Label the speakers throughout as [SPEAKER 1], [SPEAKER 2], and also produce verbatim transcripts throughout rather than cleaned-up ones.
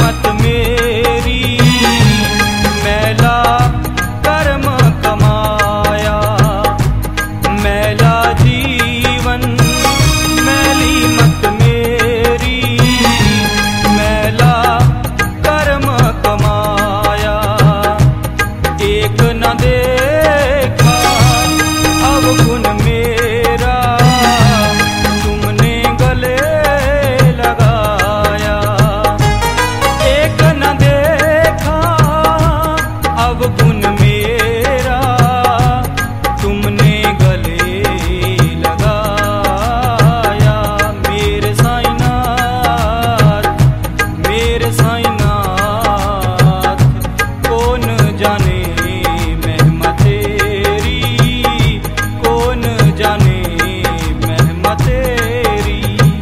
[SPEAKER 1] मत मेरी मैला कर्म कमाया, मैला जीवन मैली मत मेरी मैला कर्म कमाया। एक न देखा अवगुण मेरा तुमने गले लगाया। एक न देखा अवगुण मेरा तुमने गले लगाया। मेरे साईनाथ मेरे साईनाथ कौन जाने महिमा तेरी, कौन जाने महिमा तेरी।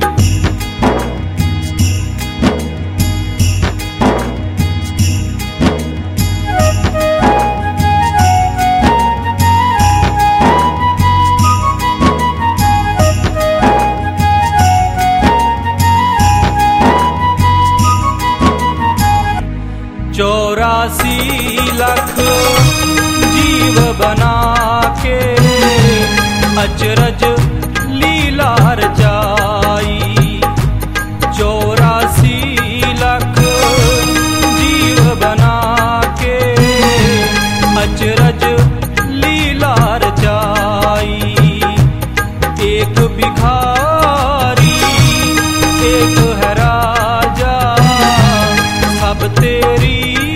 [SPEAKER 1] चौरासी लाख जीव बना के अचरज लीला रचाई। चौरासी लाख जीव बना के अचरज लीला रचाई। एक भिखारी एक है राजा सब तेरी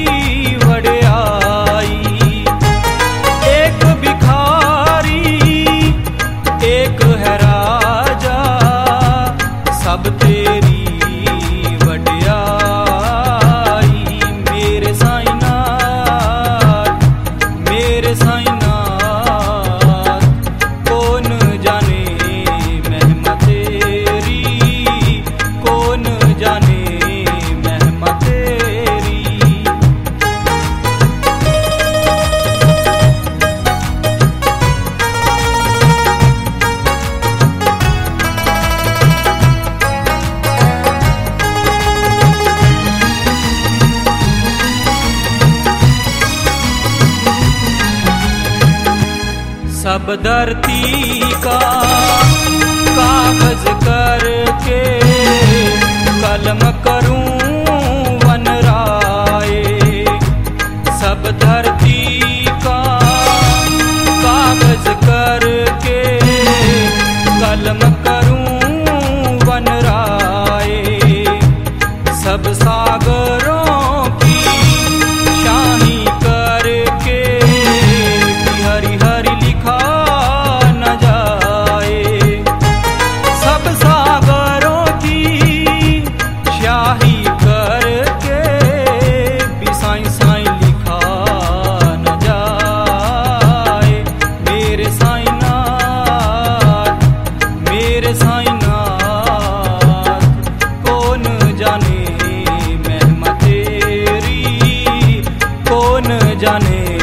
[SPEAKER 1] वड्याई। एक भिखारी एक है राजा सब तेरी वड्याई। मेरे साईनाथ मेरे साईनाथ कौन जाने महिमा तेरी, कौन जाने महिमा तेरी। सब धरती का कागज करके कलम करूं वन राय। सब धरती का कागज करके कलम करूं वन राय। सब सागरों की शाही करके हरि हरि लिखा न जाए। सब सागरों की शाही करके भी साईं साईं लिखा न जाए। मेरे साईनाथ मेरे साईनाथ कौन जाने महिमा तेरी, कौन जाने